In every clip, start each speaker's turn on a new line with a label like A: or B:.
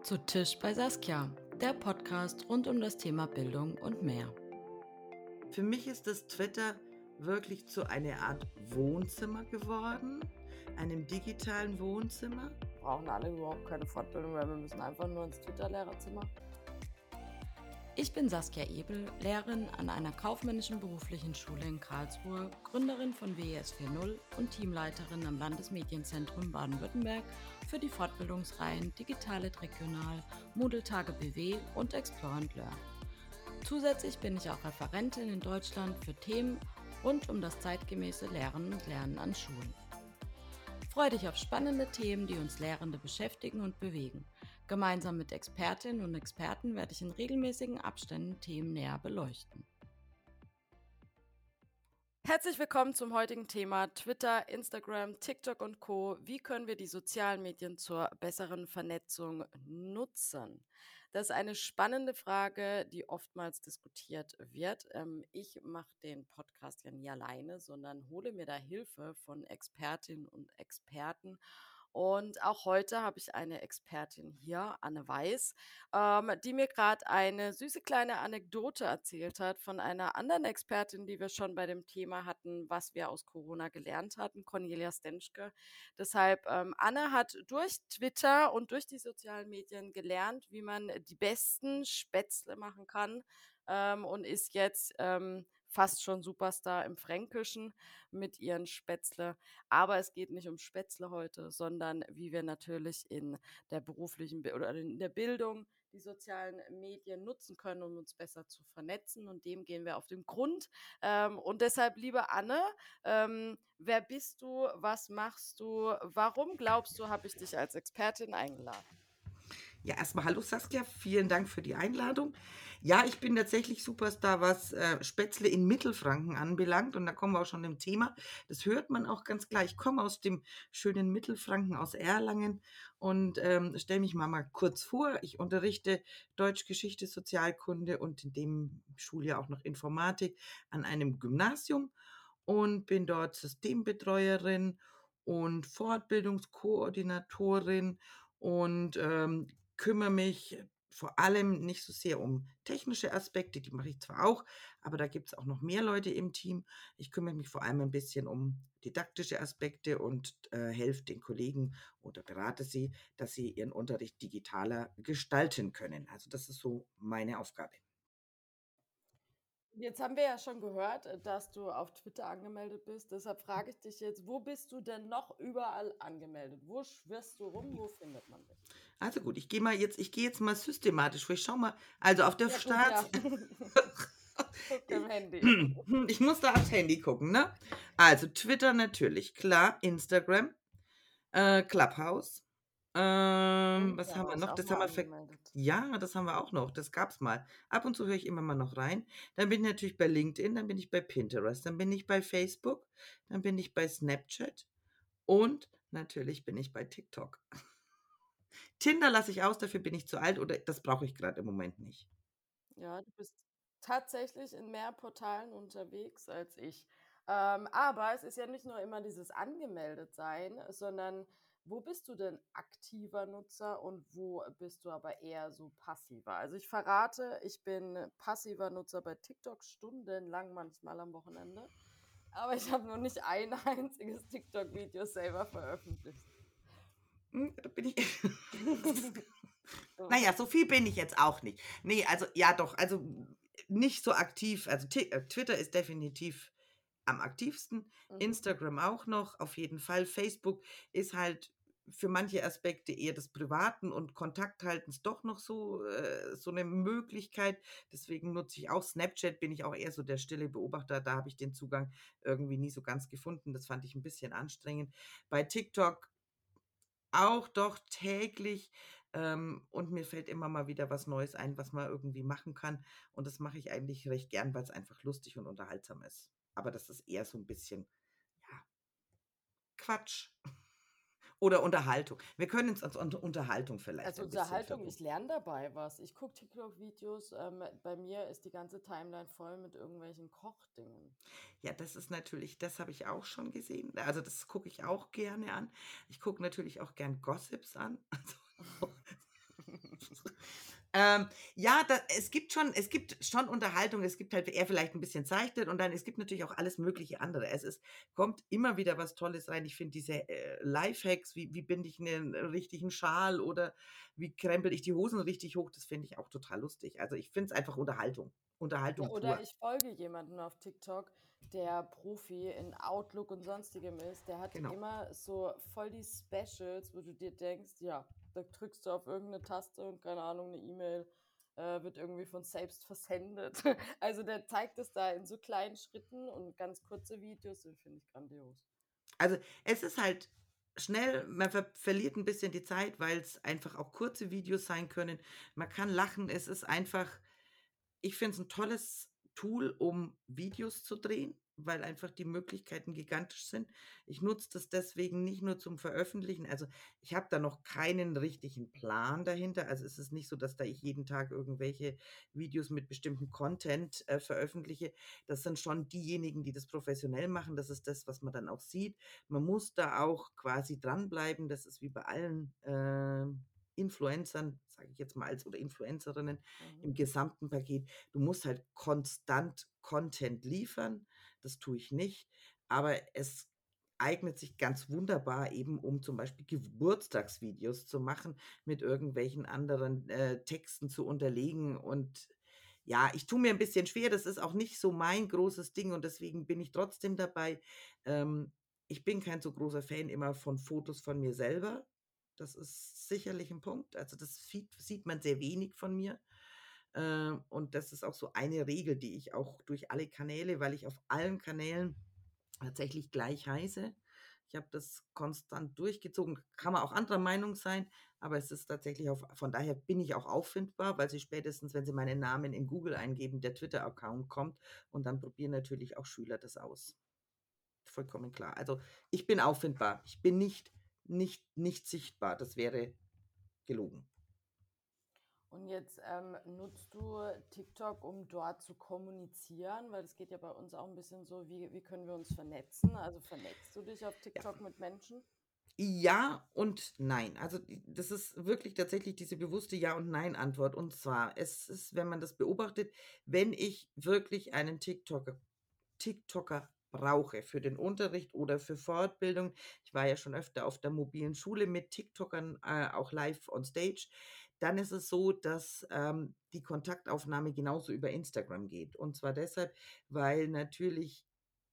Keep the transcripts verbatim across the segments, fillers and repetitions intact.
A: Zu Tisch bei Saskia, der Podcast rund um das Thema Bildung und mehr.
B: Für mich ist das Twitter wirklich zu einer Art Wohnzimmer geworden, einem digitalen Wohnzimmer.
C: Wir brauchen alle überhaupt keine Fortbildung, weil wir müssen einfach nur ins Twitter-Lehrerzimmer.
A: Ich bin Saskia Ebel, Lehrerin an einer kaufmännischen beruflichen Schule in Karlsruhe, Gründerin von W E S vier Punkt null und Teamleiterin am Landesmedienzentrum Baden-Württemberg für die Fortbildungsreihen Digitale Regional, Moodle-Tage B W und Explore and Learn. Zusätzlich bin ich auch Referentin in Deutschland für Themen rund um das zeitgemäße Lehren und Lernen an Schulen. Freue dich auf spannende Themen, die uns Lehrende beschäftigen und bewegen. Gemeinsam mit Expertinnen und Experten werde ich in regelmäßigen Abständen Themen näher beleuchten. Herzlich willkommen zum heutigen Thema Twitter, Instagram, TikTok und Co. Wie können wir die sozialen Medien zur besseren Vernetzung nutzen? Das ist eine spannende Frage, die oftmals diskutiert wird. Ich mache den Podcast ja nie alleine, sondern hole mir da Hilfe von Expertinnen und Experten. Und auch heute habe ich eine Expertin hier, Anne Weiß, ähm, die mir gerade eine süße kleine Anekdote erzählt hat von einer anderen Expertin, die wir schon bei dem Thema hatten, was wir aus Corona gelernt hatten, Cornelia Stenschke. Deshalb, ähm, Anne hat durch Twitter und durch die sozialen Medien gelernt, wie man die besten Spätzle machen kann, ähm, und ist jetzt ähm, fast schon Superstar im Fränkischen mit ihren Spätzle. Aber es geht nicht um Spätzle heute, sondern wie wir natürlich in der beruflichen Bi- oder in der Bildung die sozialen Medien nutzen können, um uns besser zu vernetzen. Und dem gehen wir auf den Grund. Ähm, und deshalb, liebe Anne, ähm, wer bist du? Was machst du? Warum glaubst du, habe ich dich als Expertin eingeladen?
B: Ja, erstmal hallo Saskia, vielen Dank für die Einladung. Ja, ich bin tatsächlich Superstar, was äh, Spätzle in Mittelfranken anbelangt. Und da kommen wir auch schon im Thema. Das hört man auch ganz klar. Ich komme aus dem schönen Mittelfranken, aus Erlangen und ähm, stelle mich mal, mal kurz vor. Ich unterrichte Deutsch, Geschichte, Sozialkunde und in dem Schuljahr auch noch Informatik an einem Gymnasium und bin dort Systembetreuerin und Fortbildungskoordinatorin und ähm, kümmere mich vor allem nicht so sehr um technische Aspekte, die mache ich zwar auch, aber da gibt es auch noch mehr Leute im Team. Ich kümmere mich vor allem ein bisschen um didaktische Aspekte und äh, helfe den Kollegen oder berate sie, dass sie ihren Unterricht digitaler gestalten können. Also das ist so meine Aufgabe.
C: Jetzt haben wir ja schon gehört, äh, dass du auf Twitter angemeldet bist. Deshalb frage ich dich jetzt, wo bist du denn noch überall angemeldet? Wo schwirrst du rum? Wo findet man dich?
B: Also gut, ich gehe mal jetzt, ich gehe jetzt mal systematisch vor. Ich schau mal, also auf der
C: Ja gut,
B: Staats.
C: ja. Guck im Handy.
B: Ich muss da aufs Handy gucken, ne? Also Twitter natürlich, klar, Instagram, äh, Clubhouse. Ähm,
C: Stimmt,
B: was
C: da
B: haben
C: war
B: wir
C: ich
B: noch?
C: auch
B: Das
C: mal
B: haben wir ver
C: angemeldet.
B: Ja, das haben wir auch noch. Das gab's mal. Ab und zu höre ich immer mal noch rein. Dann bin ich natürlich bei LinkedIn, dann bin ich bei Pinterest, dann bin ich bei Facebook, dann bin ich bei Snapchat und natürlich bin ich bei TikTok. Tinder lasse ich aus, dafür bin ich zu alt oder das brauche ich gerade im Moment nicht.
C: Ja, du bist tatsächlich in mehr Portalen unterwegs als ich. Ähm, aber es ist ja nicht nur immer dieses Angemeldet-Sein, sondern wo bist du denn aktiver Nutzer und wo bist du aber eher so passiver? Also ich verrate, ich bin passiver Nutzer bei TikTok stundenlang, manchmal am Wochenende. Aber ich habe noch nicht ein einziges TikTok-Video selber veröffentlicht.
B: Hm, da bin ich. Naja, so viel bin ich jetzt auch nicht. Nee, also ja doch, also nicht so aktiv. Also Ti- äh, Twitter ist definitiv am aktivsten,
C: Mhm.
B: Instagram auch noch, auf jeden Fall. Facebook ist halt für manche Aspekte eher des Privaten und Kontakthaltens doch noch so, äh, so eine Möglichkeit. Deswegen nutze ich auch Snapchat, bin ich auch eher so der stille Beobachter. Da habe ich den Zugang irgendwie nie so ganz gefunden. Das fand ich ein bisschen anstrengend. Bei TikTok auch doch täglich, ähm, und mir fällt immer mal wieder was Neues ein, was man irgendwie machen kann. Und das mache ich eigentlich recht gern, weil es einfach lustig und unterhaltsam ist. Aber das ist eher so ein bisschen, ja, Quatsch oder Unterhaltung. Wir können uns als Unter Unterhaltung vielleicht
C: Also
B: ein bisschen
C: Unterhaltung, ich
B: verbuchen.
C: lerne dabei was. Ich gucke TikTok-Videos. Ähm, bei mir ist die ganze Timeline voll mit irgendwelchen Kochdingen.
B: Ja, das ist natürlich das habe ich auch schon gesehen. Also, das gucke ich auch gerne an. Ich gucke natürlich auch gern Gossips an. Also Ähm, ja, da es gibt schon es gibt schon Unterhaltung. Es gibt halt eher vielleicht ein bisschen zeichnet und dann es gibt natürlich auch alles mögliche andere. Es ist kommt immer wieder was Tolles rein. Ich finde diese, äh, Lifehacks, wie wie binde ich einen richtigen Schal oder wie krempel ich die Hosen richtig hoch, das finde ich auch total lustig. Also, ich finde es einfach Unterhaltung.
C: Ja,
B: Unterhaltung
C: oder
B: pur.
C: ich folge jemanden auf TikTok, der Profi in Outlook und Sonstigem ist. Der hat
B: Genau.
C: immer so voll die Specials, wo du dir denkst, ja, da drückst du auf irgendeine Taste und keine Ahnung, eine E-Mail äh, wird irgendwie von selbst versendet. Also der zeigt es da in so kleinen Schritten und ganz kurze Videos, den finde ich grandios.
B: Also, es ist halt schnell, man ver verliert ein bisschen die Zeit, weil es einfach auch kurze Videos sein können. Man kann lachen. Es ist einfach Ich finde es ein tolles Tool, um Videos zu drehen, weil einfach die Möglichkeiten gigantisch sind. Ich nutze das deswegen nicht nur zum Veröffentlichen. Also, ich habe da noch keinen richtigen Plan dahinter. Also, es ist nicht so, dass da ich jeden Tag irgendwelche Videos mit bestimmtem Content, äh, veröffentliche. Das sind schon diejenigen, die das professionell machen. Das ist das, was man dann auch sieht. Man muss da auch quasi dranbleiben. Das ist wie bei allen, ähm, Influencern, sage ich jetzt mal als oder Influencerinnen
C: Mhm.
B: im gesamten Paket. Du musst halt konstant Content liefern. Das tue ich nicht, aber es eignet sich ganz wunderbar eben, um zum Beispiel Geburtstagsvideos zu machen, mit irgendwelchen anderen, äh, Texten zu unterlegen und ja, ich tue mir ein bisschen schwer. Das ist auch nicht so mein großes Ding und deswegen bin ich trotzdem dabei. Ähm, Ich bin kein so großer Fan immer von Fotos von mir selber. Das ist sicherlich ein Punkt. Also, das sieht sieht man sehr wenig von mir. Ähm, und das ist auch so eine Regel, die ich auch durch alle Kanäle, weil ich auf allen Kanälen tatsächlich gleich heiße. Ich habe das konstant durchgezogen. Kann man auch anderer Meinung sein, aber es ist tatsächlich auf von daher bin ich auch auffindbar, weil Sie spätestens, wenn Sie meinen Namen in Google eingeben, der Twitter-Account kommt und dann probieren natürlich auch Schüler das aus. Vollkommen klar. Also, ich bin auffindbar. Ich bin nicht nicht nicht sichtbar. Das wäre gelogen.
C: Und jetzt ähm, nutzt du TikTok, um dort zu kommunizieren, weil es geht ja bei uns auch ein bisschen so, wie, wie können wir uns vernetzen? Also vernetzt du dich auf
B: Ja.
C: TikTok mit Menschen?
B: Ja und nein. Also, i das ist wirklich tatsächlich diese bewusste Ja und Nein-Antwort. Und zwar, es ist, wenn man das beobachtet, wenn ich wirklich einen TikToker TikToker brauche für den Unterricht oder für Fortbildung. Ich war ja schon öfter auf der mobilen Schule mit TikTokern, äh, auch live on stage. Dann ist es so, dass, ähm, die Kontaktaufnahme genauso über Instagram geht. Und zwar deshalb, weil natürlich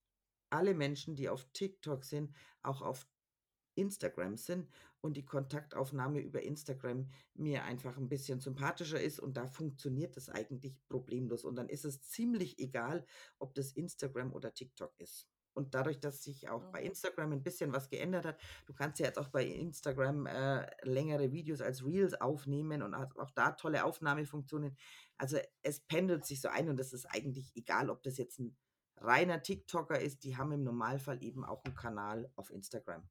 B: alle Menschen, die auf TikTok sind, auch auf Instagram sind und die Kontaktaufnahme über Instagram mir einfach ein bisschen sympathischer ist und da funktioniert das eigentlich problemlos. Und dann ist es ziemlich egal, ob das Instagram oder TikTok ist. Und dadurch, dass sich auch bei
C: Mhm.
B: Instagram ein bisschen was geändert hat, du kannst ja jetzt auch bei Instagram, äh, längere Videos als Reels aufnehmen und hast auch da tolle Aufnahmefunktionen. Also, es pendelt sich so ein und es ist eigentlich egal, ob das jetzt ein reiner TikToker ist. Die haben im Normalfall eben auch einen Kanal auf Instagram.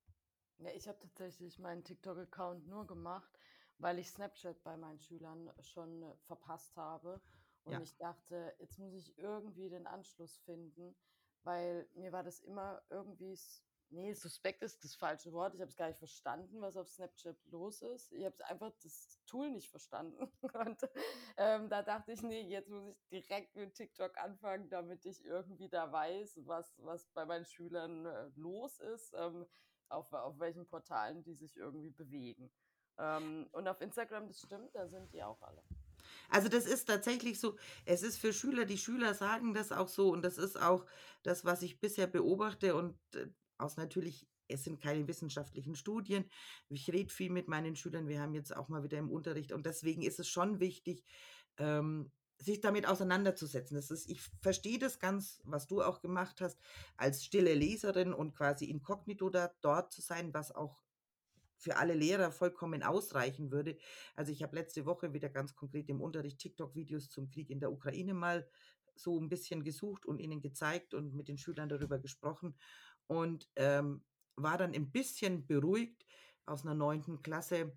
C: Ja, ich habe tatsächlich meinen TikTok-Account nur gemacht, weil ich Snapchat bei meinen Schülern schon äh, verpasst habe. Und
B: Ja.
C: ich dachte, jetzt muss ich irgendwie den Anschluss finden, weil mir war das immer irgendwie, s- nee, suspekt ist das falsche Wort. Ich habe es gar nicht verstanden, was auf Snapchat los ist. Ich habe einfach das Tool nicht verstanden. Und ähm, da dachte ich, nee, jetzt muss ich direkt mit TikTok anfangen, damit ich irgendwie da weiß, was, was bei meinen Schülern äh, los ist. Ähm, auf, auf welchen Portalen die sich irgendwie bewegen. Ähm, und auf Instagram, das stimmt, da sind die auch alle.
B: Also, das ist tatsächlich so, es ist für Schüler, die Schüler sagen das auch so und das ist auch das, was ich bisher beobachte und, äh, aus natürlich es sind keine wissenschaftlichen Studien. Ich rede viel mit meinen Schülern. Wir haben jetzt auch mal wieder im Unterricht und deswegen ist es schon wichtig, ähm, sich damit auseinanderzusetzen. Das ist Ich verstehe das ganz, was du auch gemacht hast, als stille Leserin und quasi inkognito da dort zu sein, was auch für alle Lehrer vollkommen ausreichen würde. Also, ich habe letzte Woche wieder ganz konkret im Unterricht TikTok-Videos zum Krieg in der Ukraine mal so ein bisschen gesucht und ihnen gezeigt und mit den Schülern darüber gesprochen und, ähm, war dann ein bisschen beruhigt aus einer neunten Klasse.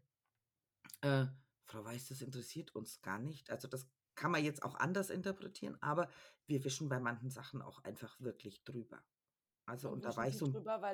B: Äh, „Frau Weiß, das interessiert uns gar nicht.“ Also, das kann man jetzt auch anders interpretieren, aber wir wischen bei manchen Sachen auch einfach wirklich drüber. Also,
C: Und
B: und da
C: wischen
B: war ich
C: sie
B: so 'n
C: drüber, weil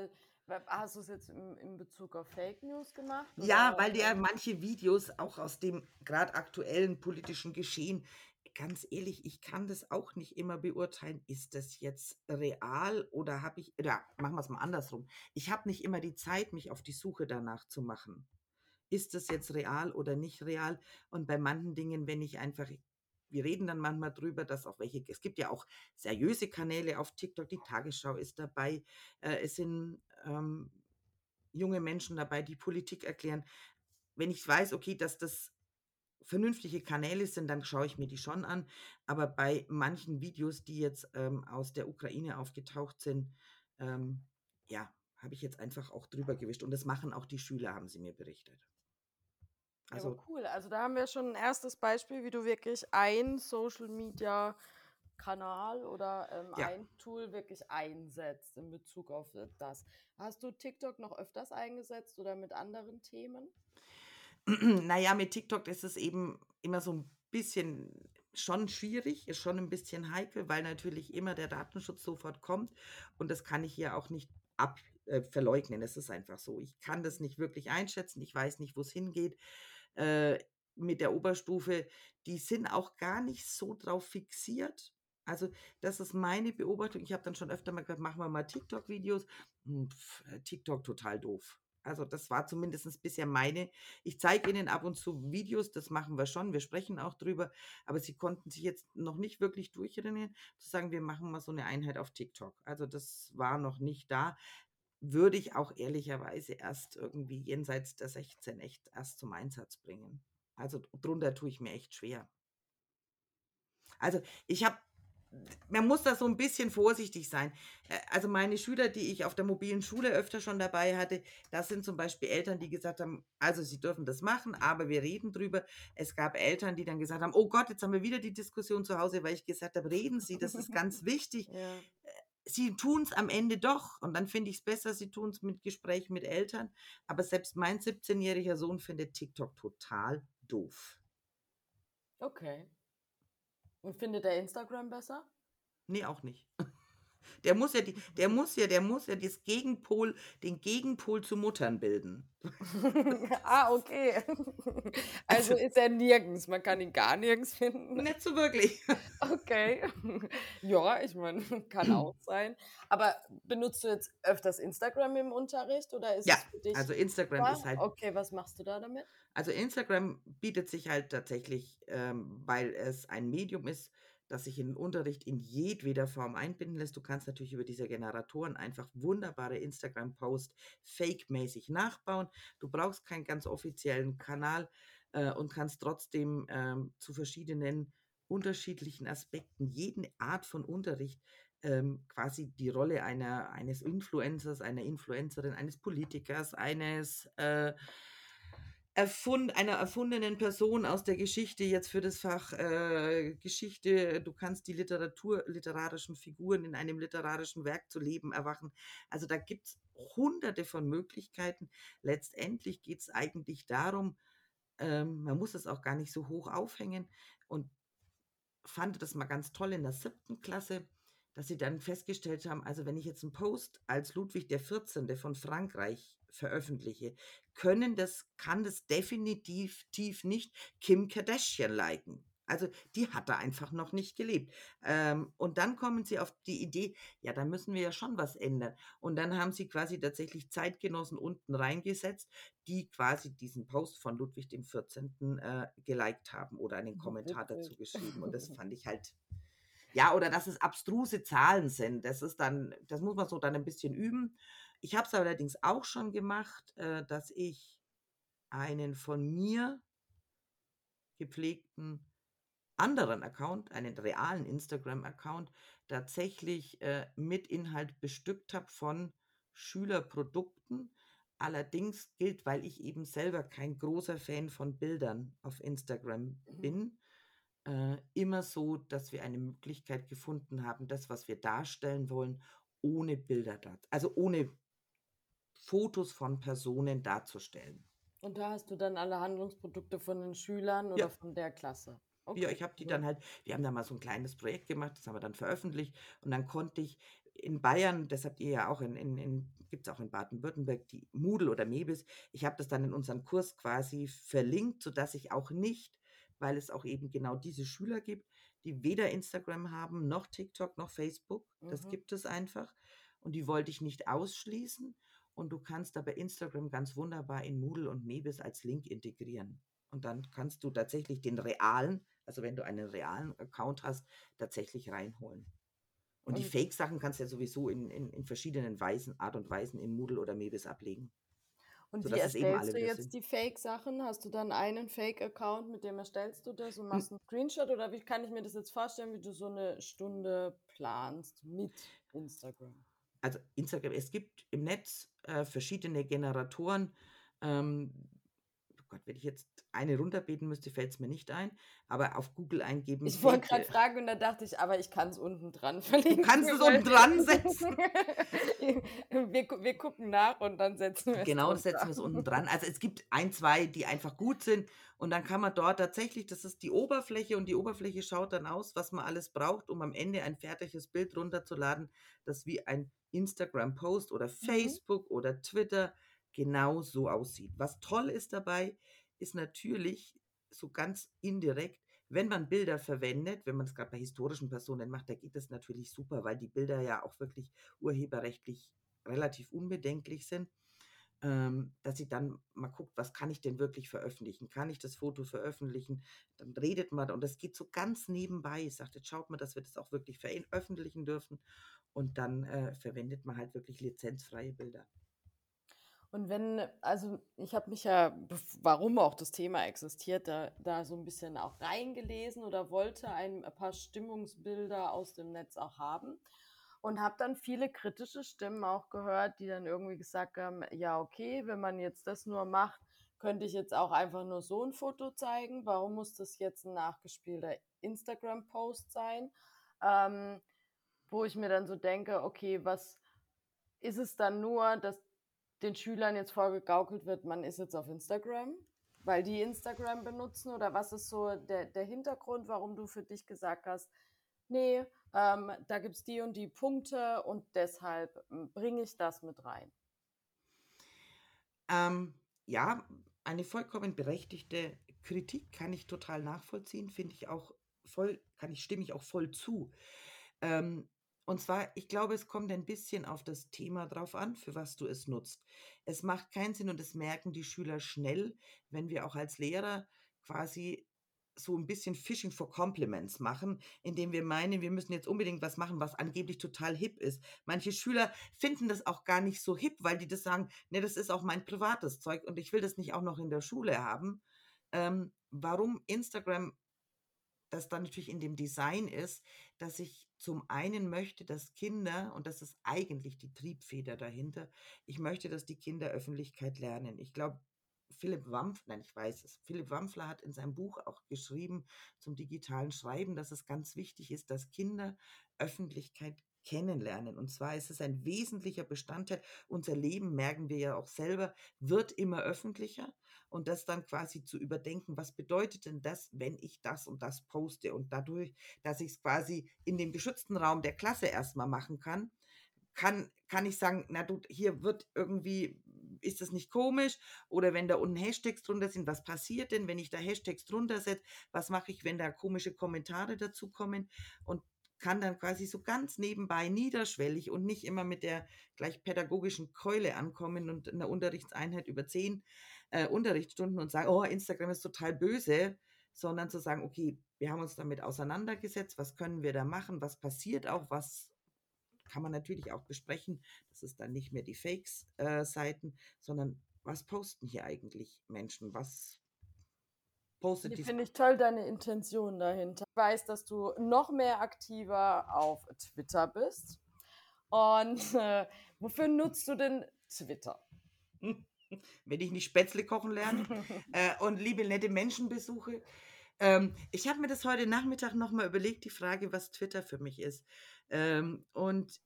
C: Wa hast du's jetzt in in Bezug auf Fake News gemacht
B: Ja,
C: oder,
B: weil der
C: ähm
B: manche Videos auch aus dem grad aktuellen politischen Geschehen ganz ehrlich, ich kann das auch nicht immer beurteilen. Ist das jetzt real oder habe ich oder machen wir's mal andersrum. Ich habe nicht immer die Zeit, mich auf die Suche danach zu machen. Ist das jetzt real oder nicht real? Und bei manchen Dingen, wenn ich einfach wir reden dann manchmal drüber, dass auch welche es gibt ja auch seriöse Kanäle auf TikTok, die Tagesschau ist dabei. Äh, es sind, ähm, junge Menschen dabei, die Politik erklären. Wenn ich weiß, okay, dass das vernünftige Kanäle sind, dann schaue ich mir die schon an. Aber bei manchen Videos, die jetzt, ähm, aus der Ukraine aufgetaucht sind, ähm, ja, habe ich jetzt einfach auch drüber gewischt. Und das machen auch die Schüler, haben sie mir berichtet.
C: Ja, aber
B: Also
C: cool. Also, da haben wir schon 'n erstes Beispiel, wie du wirklich ein Social-Media-Kanal oder, ähm,
B: ja.
C: ein Tool wirklich einsetzt in Bezug auf, äh, das. Hast du TikTok noch öfters eingesetzt oder mit anderen Themen?
B: Na ja, mit TikTok ist es eben immer so 'n bisschen schon schwierig, ist schon 'n bisschen heikel, weil natürlich immer der Datenschutz sofort kommt und das kann ich hier auch nicht ab äh, verleugnen. Es ist einfach so. Ich kann das
C: Mhm.
B: nicht wirklich einschätzen. Ich weiß nicht, wo's hingeht. Äh, mit der Oberstufe, die sind auch gar nicht so drauf fixiert. Also, das ist meine Beobachtung. Ich habe dann schon öfter mal gesagt: „Machen wir mal TikTok-Videos." Hm, äh, TikTok total doof. Also, das war zumindestens bisher meine ich zeige ihnen ab und zu Videos, das machen wir schon, wir sprechen auch drüber, aber sie konnten sich jetzt noch nicht wirklich durchringen, zu sagen: „Wir machen mal so 'ne Einheit auf TikTok." Also, das war noch nicht da. Würde ich auch ehrlicherweise erst irgendwie jenseits der sechzehn echt erst zum Einsatz bringen. Also, d drunter tue ich mir echt schwer. Also, ich habe man muss da so 'n bisschen vorsichtig sein. Äh, also, meine Schüler, die ich auf der mobilen Schule öfter schon dabei hatte, das sind zum Beispiel Eltern, die gesagt haben: „Also, sie dürfen das machen, aber wir reden drüber." Es gab Eltern, die dann gesagt haben: „Oh Gott, jetzt haben wir wieder die Diskussion zu Hause", weil ich gesagt habe: „Reden Sie, das ist ganz wichtig."
C: Ja.
B: Äh, sie tun's am Ende doch und dann finde ich's besser, sie tun's mit Gespräch mit Eltern. Aber selbst mein siebzehnjähriger Sohn findet TikTok total doof.
C: Okay. Und findet er Instagram besser?
B: Ne, auch nicht. Der muss ja die der muss ja der muss ja das Gegenpol den Gegenpol zu Muttern bilden.
C: Ah, okay. Also,
B: Also
C: ist er nirgends. Man kann ihn gar nirgends finden.
B: Nicht so wirklich.
C: Okay. Ja, ich meine, kann auch sein. Aber benutzt du jetzt öfters Instagram im Unterricht oder ist
B: Ja,
C: es für dich
B: also Instagram
C: ja,
B: ist halt
C: okay, was machst du da damit?
B: Also, Instagram bietet sich halt tatsächlich, ähm, weil es ein Medium ist, das sich in den Unterricht in jedweder Form einbinden lässt. Du kannst natürlich über diese Generatoren einfach wunderbare Instagram-Posts fake-mäßig nachbauen. Du brauchst keinen ganz offiziellen Kanal, äh, und kannst trotzdem, ähm, zu verschiedenen unterschiedlichen Aspekten jeden Art von Unterricht, ähm, quasi die Rolle einer eines Influencers, einer Influencerin, eines Politikers, eines, äh erfund einer erfundenen Person aus der Geschichte jetzt für das Fach, äh, Geschichte. Du kannst die Literatur literarischen Figuren in einem literarischen Werk zu Leben erwachen. Also, da gibt's Hunderte von Möglichkeiten. Letztendlich geht's eigentlich darum ähm, man muss es auch gar nicht so hoch aufhängen und fand das mal ganz toll in der siebten Klasse, dass sie dann festgestellt haben, also, wenn ich jetzt 'n Post als Ludwig der Vierzehnte von Frankreich veröffentliche, können das kann das definitiv tief nicht Kim Kardashian liken. Also, die hat da einfach noch nicht gelebt. Ähm, und dann kommen sie auf die Idee: „Ja, da müssen wir ja schon was ändern." Und dann haben sie quasi tatsächlich Zeitgenossen unten reingesetzt, die quasi diesen Post von Ludwig dem Vierzehnten, äh, gelikt haben oder einen Kommentar
C: Witzig.
B: dazu geschrieben. Und das fand ich halt ja, oder dass es abstruse Zahlen sind. Das ist dann das muss man so dann 'n bisschen üben. Ich habe es allerdings auch schon gemacht, äh, dass ich einen von mir gepflegten anderen Account, einen realen Instagram-Account, tatsächlich, äh, mit Inhalt bestückt habe von Schülerprodukten. Allerdings gilt, weil ich eben selber kein großer Fan von Bildern auf Instagram
C: Mhm.
B: bin, äh, immer so, dass wir eine Möglichkeit gefunden haben, das, was wir darstellen wollen, ohne Bilder daz also, ohne Fotos von Personen darzustellen.
C: Und da hast du dann alle Handlungsprodukte von den Schülern oder
B: Ja.
C: von der Klasse?
B: Ja,
C: Okay,
B: ich habe die
C: cool.
B: dann halt wir haben da mal so 'n kleines Projekt gemacht, das haben wir dann veröffentlicht und dann konnte ich in Bayern, das habt ihr ja auch in in in gibt's auch in Baden-Württemberg, die Moodle oder MEBIS. Ich habe das dann in unseren Kurs quasi verlinkt, sodass ich auch nicht, weil es auch eben genau diese Schüler gibt, die weder Instagram haben, noch TikTok, noch Facebook. Das
C: Mhm.
B: gibt es einfach und die wollte ich nicht ausschließen und du kannst aber Instagram ganz wunderbar in Moodle und MEBIS als Link integrieren. Und dann kannst du tatsächlich den realen, also wenn du einen realen Account hast, tatsächlich reinholen. Und die
C: Und
B: Fake-Sachen kannst du ja sowieso in in in verschiedenen Weisen Art und Weisen in Moodle oder MEBIS ablegen,
C: und wie
B: sodass es eben
C: erstellst
B: alle
C: du
B: wieder
C: jetzt
B: sind.
C: die Fake-Sachen? Hast du dann einen Fake-Account, mit dem erstellst du das und
B: Hm,
C: machst 'n Screenshot oder wie kann ich mir das jetzt vorstellen, wie du so 'ne Stunde planst mit Instagram?
B: also Instagram es gibt im Netz, äh, verschiedene Generatoren. Ähm, oh Gott, wenn ich jetzt eine runterbeten müsste, fällt's mir nicht ein, aber auf Google eingeben
C: Ich wollte
B: Fake
C: grad
B: äh,
C: fragen und da dachte ich: „Aber ich kann's unten dran
B: du
C: verlinken,
B: kannst es unten
C: weil
B: dran setzen.
C: wir gu wir gucken nach und dann setzen wir's
B: Genau, das setzen
C: drunter.“
B: wir's unten dran. Also, es gibt ein, zwei, die einfach gut sind und dann kann man dort tatsächlich das ist die Oberfläche und die Oberfläche schaut dann aus, was man alles braucht, um am Ende ein fertiges Bild runterzuladen, das wie ein Instagram-Post oder
C: Mhm.
B: Facebook oder Twitter genau so aussieht. Was toll ist dabei, ist natürlich so ganz indirekt, wenn man Bilder verwendet, wenn man es grad bei historischen Personen macht, da geht das natürlich super, weil die Bilder ja auch wirklich urheberrechtlich relativ unbedenklich sind, ähm, dass sie dann mal guckt, was kann ich denn wirklich veröffentlichen? Kann ich das Foto veröffentlichen? Dann redet man und das geht so ganz nebenbei. Ich sage: „Jetzt schaut mal, dass wir das auch wirklich veröffentlichen dürfen." Und dann, äh, verwendet man halt wirklich lizenzfreie Bilder.
C: Und wenn also, ich habe mich ja, bef warum auch das Thema existiert, da da so 'n bisschen auch reingelesen oder wollte ein paar Stimmungsbilder aus dem Netz auch haben und habe dann viele kritische Stimmen auch gehört, die dann irgendwie gesagt haben: „Ja, okay, wenn man jetzt das nur macht, könnte ich jetzt auch einfach nur so 'n Foto zeigen. Warum muss das jetzt 'n nachgespielter Instagram-Post sein?“ Ähm, wo ich mir dann so denke: „Okay, was ist es dann nur, dass den Schülern jetzt vorgegaukelt wird, man ist jetzt auf Instagram, weil die Instagram benutzen oder was ist so der der Hintergrund, warum du für dich gesagt hast: „Ne, ähm, da gibt's die und die Punkte und deshalb, hm, bringe ich das mit rein?“
B: Ähm, ja, eine vollkommen berechtigte Kritik kann ich total nachvollziehen, finde ich auch voll kann ich stimme ich auch voll zu. Ähm, und zwar, ich glaube, es kommt ein bisschen auf das Thema drauf an, für was du es nutzt. Es macht keinen Sinn und das merken die Schüler schnell, wenn wir auch als Lehrer quasi so ein bisschen Fishing for Compliments machen, indem wir meinen, wir müssen jetzt unbedingt was machen, was angeblich total hip ist. Manche Schüler finden das auch gar nicht so hip, weil die das sagen: „Ne, das ist auch mein privates Zeug und ich will das nicht auch noch in der Schule haben." Ähm, warum Instagram das dann natürlich in dem Design ist, dass ich zum einen möchte, dass Kinder und das ist eigentlich die Triebfeder dahinter, ich möchte, dass die Kinder Öffentlichkeit lernen. Ich glaube, Philipp Wampf nein, ich weiß es. Philipp Wampfler hat in seinem Buch auch geschrieben zum digitalen Schreiben, dass es ganz wichtig ist, dass Kinder Öffentlichkeit kennenlernen. Und zwar ist es ein wesentlicher Bestandteil. Unser Leben, merken wir ja auch selber, wird immer öffentlicher und das dann quasi zu überdenken, was bedeutet denn das, wenn ich das und das poste? Und dadurch, dass ich es quasi in dem geschützten Raum der Klasse erstmal machen kann, kann kann ich sagen: „Na du, hier wird irgendwie ist das nicht komisch?" Oder wenn da unten Hashtags drunter sind: „Was passiert denn, wenn ich da Hashtags drunter setze? Was mache ich, wenn da komische Kommentare dazukommen?" Und kann dann quasi so ganz nebenbei niederschwellig und nicht immer mit der gleich pädagogischen Keule ankommen und in 'ner Unterrichtseinheit über zehn äh, Unterrichtsstunden und sagen: „Oh, Instagram ist total böse", sondern zu sagen: „Okay, wir haben uns damit auseinandergesetzt. Was können wir da machen? Was passiert auch? Was kann man natürlich auch besprechen. Das ist dann nicht mehr die Fakes äh, Seiten, sondern was posten hier eigentlich Menschen? Was postet
C: Die
B: dies
C: finde ich toll, deine Intention dahinter. Ich weiß, dass du noch mehr aktiver auf Twitter bist und, äh, wofür nutzt du denn Twitter?
B: wenn ich nicht Spätzle kochen lerne, äh, und liebe nette Menschen besuche. Ähm, ich habe mir das heute Nachmittag noch mal überlegt, die Frage, was Twitter für mich ist. Ähm, und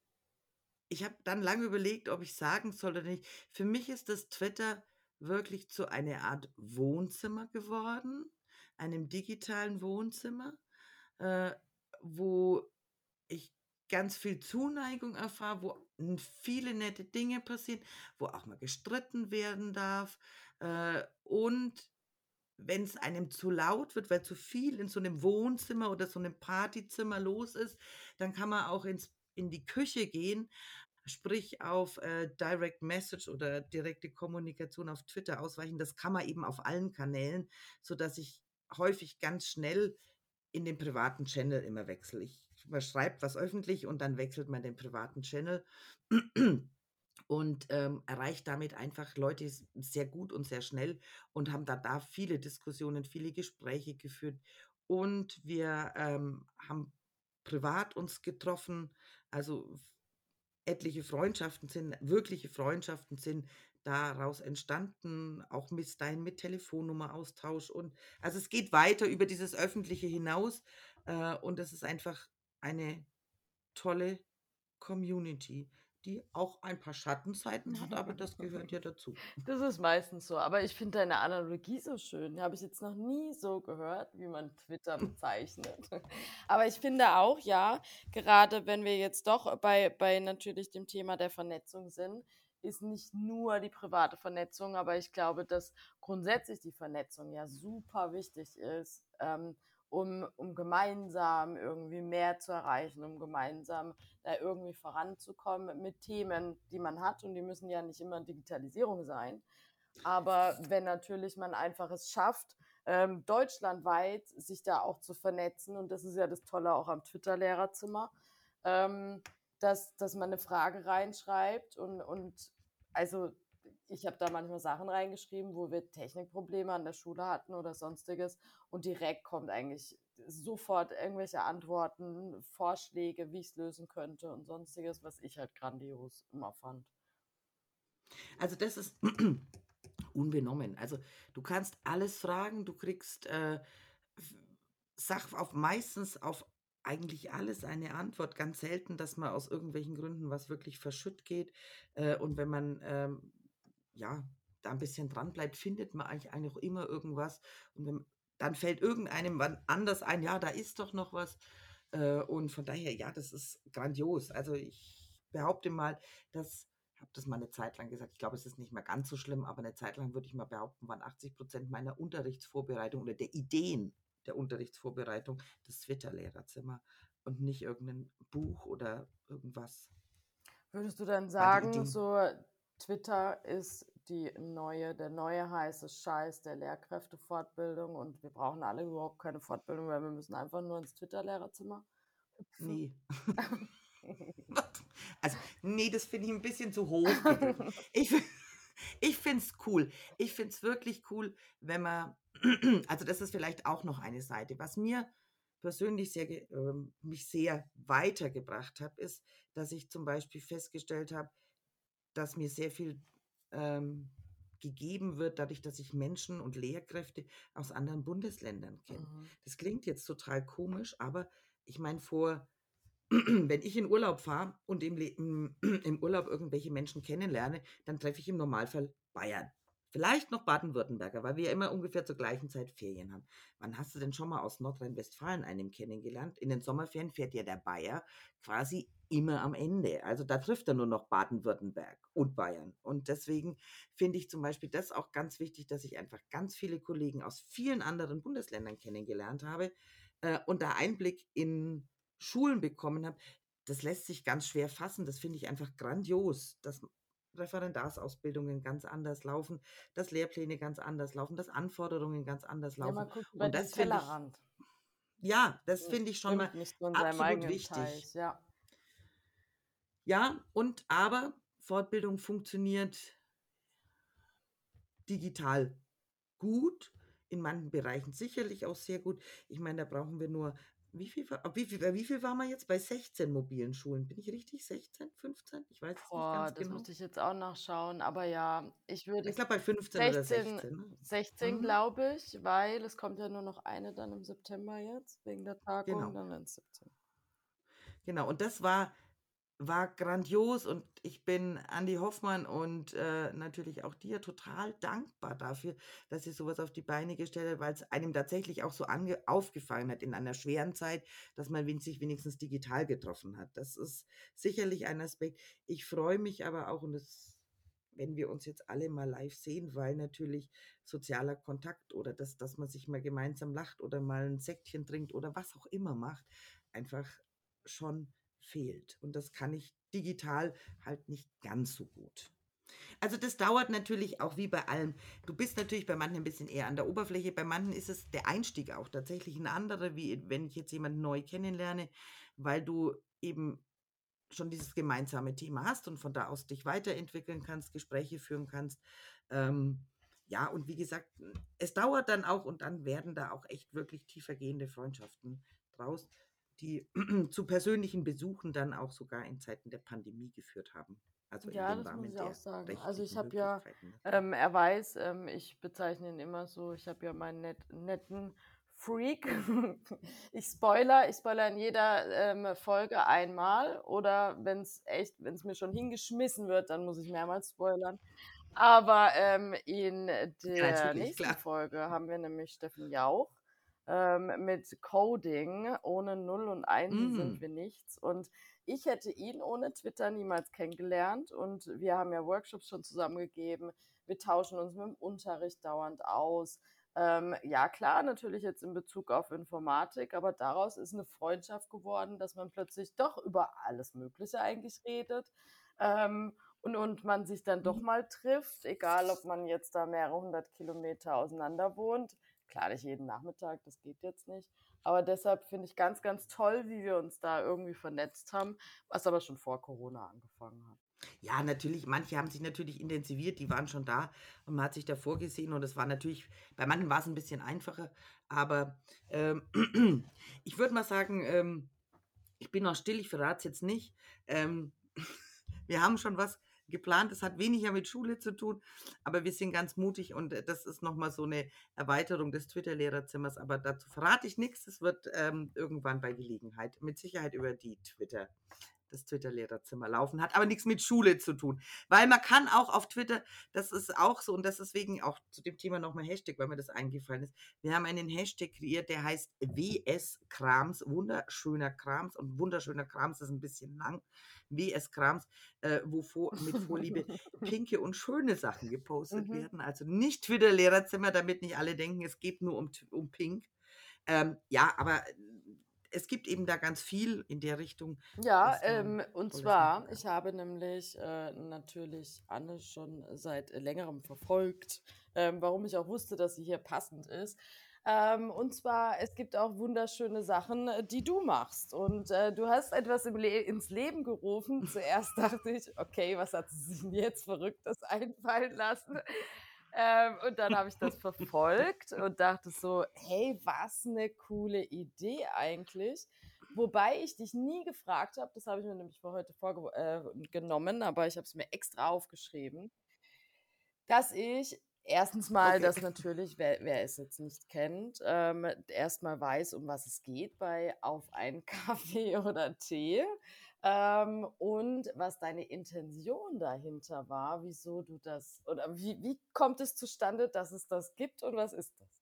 B: ich habe dann lange überlegt, ob ich sagen soll oder nicht. Für mich ist das Twitter wirklich zu einer Art Wohnzimmer geworden, einem digitalen Wohnzimmer, äh, wo ich ganz viel Zuneigung erfahre, wo n viele nette Dinge passieren, wo auch mal gestritten werden darf. Äh, und wenn es einem zu laut wird, weil zu viel in so einem Wohnzimmer oder so einem Partyzimmer los ist, dann kann man auch ins in die Küche gehen, sprich auf, äh, Direct Message oder direkte Kommunikation auf Twitter ausweichen. Das kann man eben auf allen Kanälen, sodass ich häufig ganz schnell in den privaten Channel immer wechsle. Ich man schreibt was öffentlich und dann wechselt man den privaten Channel und, ähm, erreicht damit einfach Leute s sehr gut und sehr schnell und haben da da viele Diskussionen, viele Gespräche geführt. Und wir, ähm, haben privat uns getroffen. Also, f etliche Freundschaften sind wirkliche Freundschaften sind daraus entstanden, auch bis dahin mit Telefonnummer-Austausch und also, es geht weiter über dieses Öffentliche hinaus, äh, und es ist einfach eine tolle Community, die auch ein paar Schattenseiten hat, aber das gehört ja dazu.
C: Das ist meistens so, aber ich finde deine Analogie so schön. Die habe ich jetzt noch nie so gehört, wie man Twitter bezeichnet. Aber ich finde auch, ja, gerade wenn wir jetzt doch bei bei natürlich dem Thema der Vernetzung sind, ist nicht nur die private Vernetzung, aber ich glaube, dass grundsätzlich die Vernetzung ja super wichtig ist, ähm, um um gemeinsam irgendwie mehr zu erreichen, um gemeinsam da irgendwie voranzukommen mit Themen, die man hat und die müssen ja nicht immer Digitalisierung sein. Aber wenn natürlich man einfach es schafft, ähm, deutschlandweit sich da auch zu vernetzen und das ist ja das Tolle auch am Twitter-Lehrerzimmer, ähm, dass dass man 'ne Frage reinschreibt und und also, ich habe da manchmal Sachen reingeschrieben, wo wir Technikprobleme an der Schule hatten oder Sonstiges und direkt kommt eigentlich sofort irgendwelche Antworten, Vorschläge, wie ich's lösen könnte und Sonstiges, was ich halt grandios immer fand.
B: Also, das ist unbenommen. Also, du kannst alles fragen, du kriegst, äh, f Sach auf meistens auf eigentlich alles eine Antwort. Ganz selten, dass mal aus irgendwelchen Gründen was wirklich verschütt geht. Äh, und wenn man, ähm, ja, da ein bisschen dranbleibt, findet man eigentlich eigentlich auch immer irgendwas. Und wenn dann fällt irgendeinem wann anders ein: „Ja, da ist doch noch was.“ Äh, und von daher, ja, das ist grandios. Also, ich behaupte mal, dass habe das mal eine Zeit lang gesagt. Ich glaube, es ist nicht mehr ganz so schlimm, aber eine Zeit lang würde ich mal behaupten, waren achtzig meiner Unterrichtsvorbereitung oder der Ideen der Unterrichtsvorbereitung das Twitter-Lehrerzimmer und nicht irgendein Buch oder irgendwas.
C: Würdest du dann
B: Weil die
C: sagen,
B: Ideen
C: so Twitter ist die neue der neue heiße Scheiß der Lehrkräftefortbildung und wir brauchen alle überhaupt keine Fortbildung, weil wir müssen einfach nur ins Twitter-Lehrerzimmer hüpfen?
B: ne. Also, nee, das finde ich ein bisschen zu hoch gegriffen. Ich fi ich finde es cool. Ich finde es wirklich cool, wenn man also, das ist vielleicht auch noch eine Seite. Was mir persönlich sehr ge ähm, mich sehr weitergebracht hat, ist, dass ich zum Beispiel festgestellt habe, dass mir sehr viel, ähm, gegeben wird, dadurch, dass ich Menschen und Lehrkräfte aus anderen Bundesländern kenne.
C: Mhm.
B: Das klingt jetzt total komisch, aber ich meine, vor wenn ich in Urlaub fahre und im Le im im Urlaub irgendwelche Menschen kennenlerne, dann treffe ich im Normalfall Bayern. Vielleicht noch Baden-Württemberger, weil wir ja immer ungefähr zur gleichen Zeit Ferien haben. Wann hast du denn schon mal aus Nordrhein-Westfalen einen kennengelernt? In den Sommerferien fährt ja der Bayer quasi immer am Ende. Also, da trifft er nur noch Baden-Württemberg und Bayern. Und deswegen finde ich zum Beispiel das auch ganz wichtig, dass ich einfach ganz viele Kollegen aus vielen anderen Bundesländern kennengelernt habe, äh, und da Einblick in Schulen bekommen habe, das lässt sich ganz schwer fassen. Das finde ich einfach grandios, dass Referendarsausbildungen ganz anders laufen, dass Lehrpläne ganz anders laufen, dass Anforderungen ganz anders
C: Ja,
B: laufen.
C: man guckt über
B: Und
C: den
B: das finde ich
C: Tellerrand
B: ja, das
C: und
B: finde ich schon mal
C: schwimmt nicht nur in seinem
B: absolut
C: eigenen
B: wichtig.
C: Teich, ja.
B: Ja, und aber Fortbildung funktioniert digital gut, in manchen Bereichen sicherlich auch sehr gut. Ich meine, da brauchen wir nur wie viel war wie viel bei wie viel waren wir jetzt? Bei sechzehn mobilen Schulen. Bin ich richtig? sechzehn, fünfzehn? Ich weiß es nicht
C: Boah,
B: ganz
C: das
B: genau.
C: müsste ich jetzt auch nachschauen, aber ja, ich würde
B: Ich
C: es
B: glaube bei fünfzehn oder
C: sechzehn
B: sechzehn, ne?
C: sechzehn,
B: Mhm,
C: glaube ich, weil es kommt ja nur noch eine dann im September jetzt wegen der Tagung,
B: genau,
C: dann sind's siebzehn.
B: genau. Und das war war grandios und ich bin Andi Hoffmann und äh, natürlich auch dir total dankbar dafür, dass ihr sowas auf die Beine gestellt habt, weil es einem tatsächlich auch so ange aufgefallen hat in einer schweren Zeit, dass man wen- sich wenigstens digital getroffen hat. Das ist sicherlich ein Aspekt. Ich freue mich aber auch, und das, wenn wir uns jetzt alle mal live sehen, weil natürlich sozialer Kontakt oder das, dass man sich mal gemeinsam lacht oder mal ein Säckchen trinkt oder was auch immer macht, einfach schon fehlt. Und das kann ich digital halt nicht ganz so gut. Also das dauert natürlich auch wie bei allem. Du bist natürlich bei manchen ein bisschen eher an der Oberfläche, bei manchen ist es der Einstieg auch tatsächlich ein anderer, wie wenn ich jetzt jemanden neu kennenlerne, weil du eben schon dieses gemeinsame Thema hast und von da aus dich weiterentwickeln kannst, Gespräche führen kannst. Ähm, ja, und wie gesagt, es dauert dann auch und dann werden da auch echt wirklich tiefergehende Freundschaften draus, die zu persönlichen Besuchen dann auch sogar in Zeiten der Pandemie geführt haben. Also in
C: Ja,
B: dem
C: das muss
B: Rahmen
C: ich auch
B: der
C: sagen. Also ich
B: rechtlichen
C: habe ja,
B: Möglichkeiten natürlich.
C: ähm, er weiß, ähm, ich bezeichne ihn immer so, ich habe ja meinen net, netten Freak. Ich spoiler, ich spoiler in jeder ähm, Folge einmal oder wenn es echt, wenn es mir schon hingeschmissen wird, dann muss ich mehrmals spoilern. Aber ähm, in
B: Ja,
C: der
B: natürlich,
C: nächsten
B: klar.
C: Folge haben wir nämlich Steffen Jauch ähm, mit Coding. Ohne Null und Einsen sind
B: Mm.
C: wir nichts. Und ich hätte ihn ohne Twitter niemals kennengelernt. Und wir haben ja Workshops schon zusammengegeben. Wir tauschen uns mit dem Unterricht dauernd aus. Ähm, ja, klar, natürlich jetzt in Bezug auf Informatik, aber daraus ist eine Freundschaft geworden, dass man plötzlich doch über alles Mögliche eigentlich redet. Ähm, und, und man sich dann doch
B: Mhm.
C: mal trifft, egal ob man jetzt da mehrere hundert Kilometer auseinander wohnt. Klar, nicht jeden Nachmittag, das geht jetzt nicht. Aber deshalb finde ich ganz, ganz toll, wie wir uns da irgendwie vernetzt haben, was aber schon vor Corona angefangen hat.
B: Ja, natürlich, manche haben sich natürlich intensiviert, die waren schon da und man hat sich davor gesehen und es war natürlich, bei manchen war es ein bisschen einfacher, aber ähm, ich würde mal sagen, ähm, ich bin noch still, ich verrate es jetzt nicht. Ähm, wir haben schon was geplant, das hat weniger mit Schule zu tun, aber wir sind ganz mutig und äh, das ist nochmal so eine Erweiterung des Twitter-Lehrerzimmers, aber dazu verrate ich nichts, das wird ähm, irgendwann bei Gelegenheit, mit Sicherheit über die Twitter das Twitter-Lehrerzimmer laufen, hat aber nichts mit Schule zu tun. Weil man kann auch auf Twitter, das ist auch so, und das ist deswegen auch zu dem Thema nochmal Hashtag, weil mir das eingefallen ist. Wir haben einen Hashtag kreiert, der heißt W S Krams, wunderschöner Krams, und wunderschöner Krams ist ein bisschen lang, W S Krams, äh, wo vor, mit Vorliebe pinke und schöne Sachen gepostet
C: Mhm.
B: werden. Also nicht Twitter-Lehrerzimmer, damit nicht alle denken, es geht nur um, um Pink. Ähm, ja, aber es gibt eben da ganz viel in der Richtung,
C: Ja,
B: dass man
C: ähm, und
B: Tolles machen
C: zwar,
B: kann.
C: ich habe nämlich äh, natürlich Anne schon seit längerem verfolgt, ähm, warum ich auch wusste, dass sie hier passend ist. Ähm, und zwar, es gibt auch wunderschöne Sachen, äh, die du machst. Und äh, du hast etwas im Le ins Leben gerufen. Zuerst dachte ich, okay, was hat sie sich denn jetzt Verrücktes einfallen lassen? Ähm, und dann habe ich das verfolgt und dachte so, hey, was eine coole Idee eigentlich. Wobei ich dich nie gefragt habe, das habe ich mir nämlich für heute vorgenommen, äh, aber ich habe es mir extra aufgeschrieben, dass ich erstens mal,
B: Okay.
C: dass natürlich, wer, wer es jetzt nicht kennt, ähm, erstmal weiß, um was es geht bei Auf einen Kaffee oder Tee. Ähm, und was deine Intention dahinter war, wieso du das, oder wie, wie kommt es zustande, dass es das gibt und was ist das?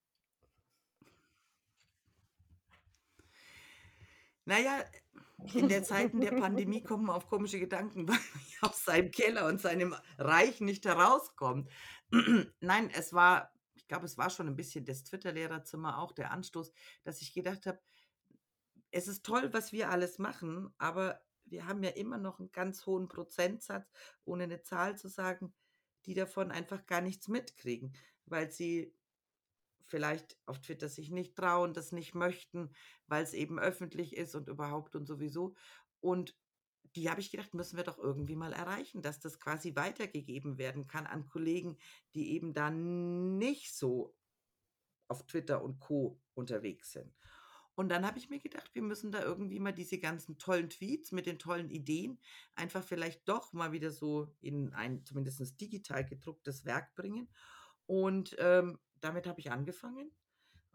B: Naja, in der Zeiten der Pandemie kommt man auf komische Gedanken, weil man ja aus seinem Keller und seinem Reich nicht herauskommt. Nein, es war, ich glaube, es war schon ein bisschen das Twitter-Lehrerzimmer auch der Anstoß, dass ich gedacht habe, es ist toll, was wir alles machen, aber wir haben ja immer noch einen ganz hohen Prozentsatz, ohne eine Zahl zu sagen, die davon einfach gar nichts mitkriegen, weil sie vielleicht auf Twitter sich nicht trauen, das nicht möchten, weil es eben öffentlich ist und überhaupt und sowieso. Und die habe ich gedacht, müssen wir doch irgendwie mal erreichen, dass das quasi weitergegeben werden kann an Kollegen, die eben da nicht so auf Twitter und Co. unterwegs sind. Und dann habe ich mir gedacht, wir müssen da irgendwie mal diese ganzen tollen Tweets mit den tollen Ideen einfach vielleicht doch mal wieder so in ein zumindest digital gedrucktes Werk bringen. Und ähm, damit habe ich angefangen.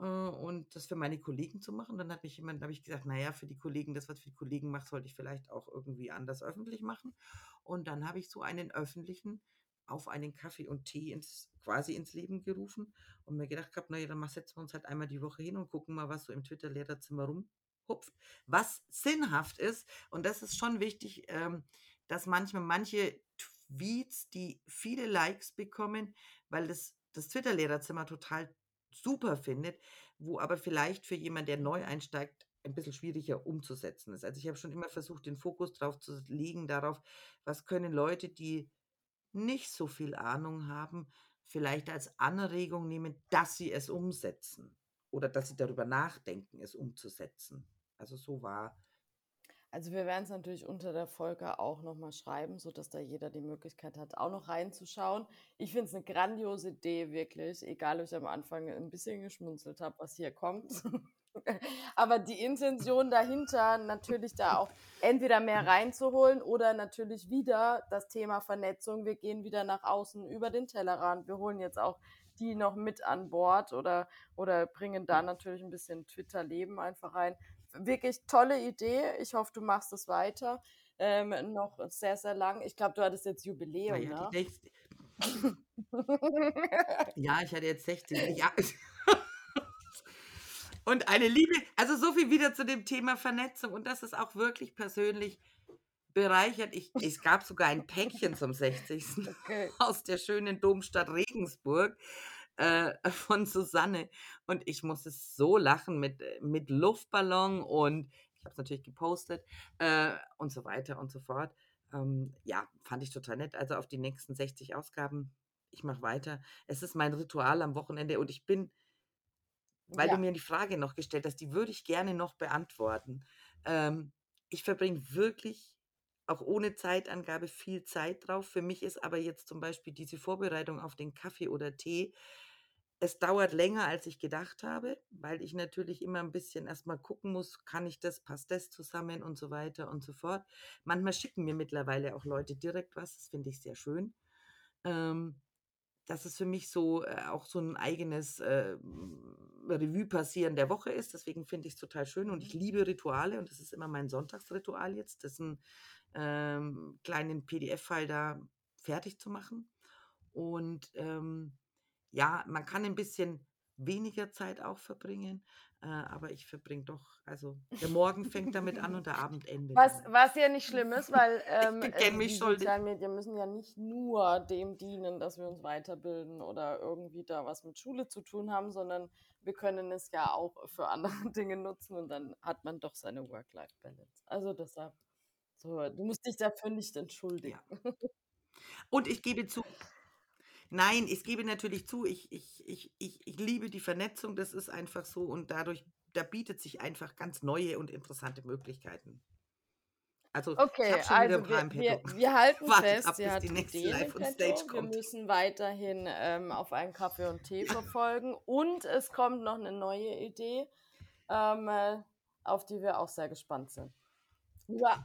B: äh, und das für meine Kollegen zu machen. Dann hat mich jemand, habe ich gesagt, naja, für die Kollegen, das, was ich für die Kollegen mache, sollte ich vielleicht auch irgendwie anders öffentlich machen. Und dann habe ich so einen öffentlichen auf einen Kaffee und Tee ins, quasi ins Leben gerufen und mir gedacht gehabt, naja, dann mach- setzen wir uns halt einmal die Woche hin und gucken mal, was so im Twitter-Lehrerzimmer rumhupft. Was sinnhaft ist, und das ist schon wichtig, ähm, dass manchmal manche Tweets, die viele Likes bekommen, weil das, das Twitter-Lehrerzimmer total super findet, wo aber vielleicht für jemanden, der neu einsteigt, ein bisschen schwieriger umzusetzen ist. Also ich habe schon immer versucht, den Fokus drauf zu legen, darauf, was können Leute, die nicht so viel Ahnung haben, vielleicht als Anregung nehmen, dass sie es umsetzen oder dass sie darüber nachdenken, es umzusetzen. Also so war.
C: Also wir werden es natürlich unter der Folge auch nochmal schreiben, sodass da jeder die Möglichkeit hat, auch noch reinzuschauen. Ich finde es eine grandiose Idee, wirklich, egal ob ich am Anfang ein bisschen geschmunzelt habe, was hier kommt. Aber die Intention dahinter, natürlich da auch entweder mehr reinzuholen oder natürlich wieder das Thema Vernetzung. Wir gehen wieder nach außen über den Tellerrand. Wir holen jetzt auch die noch mit an Bord oder, oder bringen da natürlich ein bisschen Twitter-Leben einfach rein. Wirklich tolle Idee. Ich hoffe, du machst es weiter. Ähm, noch sehr, sehr lang. Ich glaube, du hattest jetzt Jubiläum,
B: Naja, die
C: ne?
B: nächste. Ja, ich hatte jetzt sechzehn. Ja. Und eine Liebe, also so viel wieder zu dem Thema Vernetzung. Und das ist auch wirklich persönlich bereichert. Ich, es gab sogar ein Päckchen zum sechzigsten
C: Okay.
B: aus der schönen Domstadt Regensburg äh, von Susanne. Und ich musste so lachen mit, mit Luftballon und ich habe es natürlich gepostet äh, und so weiter und so fort. Ähm, ja, fand ich total nett. Also auf die nächsten sechzig Ausgaben, ich mache weiter. Es ist mein Ritual am Wochenende und ich bin, weil du
C: Ja.
B: mir die Frage noch gestellt hast, die würde ich gerne noch beantworten. Ähm, ich verbringe wirklich auch ohne Zeitangabe viel Zeit drauf. Für mich ist aber jetzt zum Beispiel diese Vorbereitung auf den Kaffee oder Tee, es dauert länger, als ich gedacht habe, weil ich natürlich immer ein bisschen erstmal gucken muss, kann ich das, passt das zusammen und so weiter und so fort. Manchmal schicken mir mittlerweile auch Leute direkt was, das finde ich sehr schön. Ähm, dass es für mich so äh, auch so ein eigenes äh, Revue passieren der Woche ist. Deswegen finde ich es total schön und ich
C: Mhm.
B: liebe Rituale und das ist immer mein Sonntagsritual jetzt, das einen ähm, kleinen P D F-File da fertig zu machen. Und ähm, ja, man kann ein bisschen weniger Zeit auch verbringen, äh, aber ich verbringe doch, also der Morgen fängt damit an und der Abend endet
C: Was,
B: damit.
C: was ja nicht schlimm ist, weil
B: Ich
C: ähm,
B: bekenne
C: also die
B: mich schuldig.
C: sozialen Medien müssen ja nicht nur dem dienen, dass wir uns weiterbilden oder irgendwie da was mit Schule zu tun haben, sondern wir können es ja auch für andere Dinge nutzen und dann hat man doch seine Work-Life-Balance. Also deshalb, so, du musst dich dafür nicht entschuldigen.
B: Ja. Und ich gebe zu, nein, ich gebe natürlich zu, ich, ich, ich, ich, ich liebe die Vernetzung, das ist einfach so und dadurch, da bietet sich einfach ganz neue und interessante Möglichkeiten. Also ich
C: Okay,
B: habe schon wieder ein
C: also
B: paar
C: wir,
B: im
C: wir,
B: Petto.
C: wir halten
B: Wartet
C: fest,
B: ab,
C: sie
B: bis
C: hat
B: die nächste
C: Ideen im
B: Live on Stage
C: Petto. Wir
B: kommt.
C: müssen weiterhin ähm, auf einen Kaffee und Tee verfolgen und es kommt noch eine neue Idee, ähm, äh, auf die wir auch sehr gespannt sind. Ja,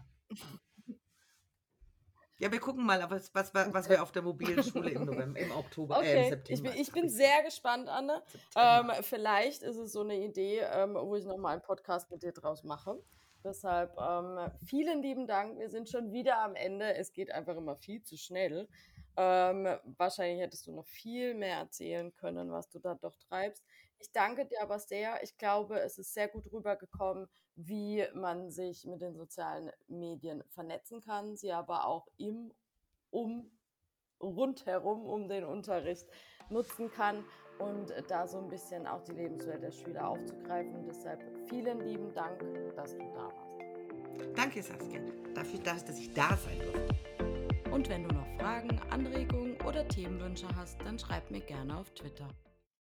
B: Ja, wir gucken mal, was, was, was was wir auf der mobilen Schule im November, im Oktober, äh, im
C: okay, ich bin,
B: September,
C: ich
B: sag
C: bin
B: ich schon.
C: sehr gespannt, Anne. Ähm,
B: September.
C: vielleicht ist es so eine Idee, ähm, wo ich nochmal einen Podcast mit dir draus mache. Deshalb ähm, vielen lieben Dank. Wir sind schon wieder am Ende. Es geht einfach immer viel zu schnell. Ähm, wahrscheinlich hättest du noch viel mehr erzählen können, was du da doch treibst. Ich danke dir aber sehr. Ich glaube, es ist sehr gut rübergekommen, wie man sich mit den sozialen Medien vernetzen kann, sie aber auch im, um rundherum um den Unterricht nutzen kann und da so ein bisschen auch die Lebenswelt der Schüler aufzugreifen. Deshalb vielen lieben Dank, dass du da warst.
B: Danke, Saskia, dafür, dass, dass ich da sein durfte.
A: Und wenn du noch Fragen, Anregungen oder Themenwünsche hast, dann schreib mir gerne auf Twitter.